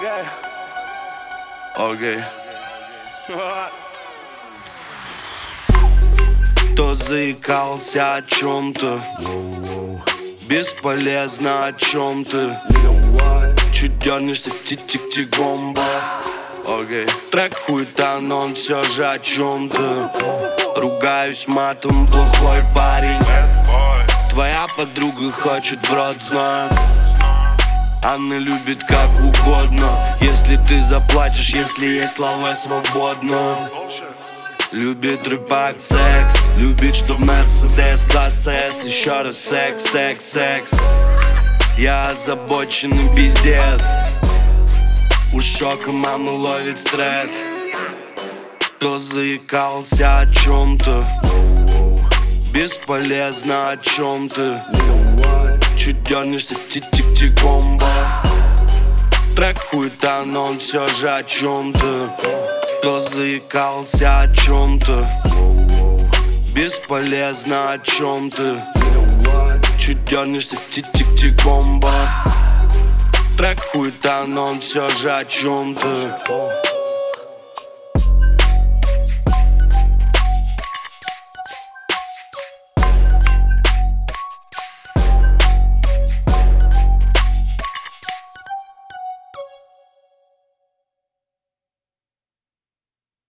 Окей. Кто заикался о чем-то, бесполезно о чем ты. Чуть дернешься, тик-тик-тик-бомба. Окей. Трек хуета, но он все же о чем-то. Ругаюсь матом, плохой парень. Твоя подруга хочет в рот, знаю. Она любит как угодно. Если ты заплатишь, если есть слова свободно. Любит рыбак секс, любит, чтоб Мерседес класс С. Еще раз секс, секс, секс. Я озабоченный пиздец. У шока мама ловит стресс. Кто заикался о чем-то, бесполезно о чем ты. Чуть дернешься, тик-тик-тик-бомба. Трек хуета, но он все же о чем-то. Кто заикался о чем-то, бесполезно о чем ты. Чуть дернешься, тик-тик-тик-бомба. Трек хуета, но он все же о чем-то.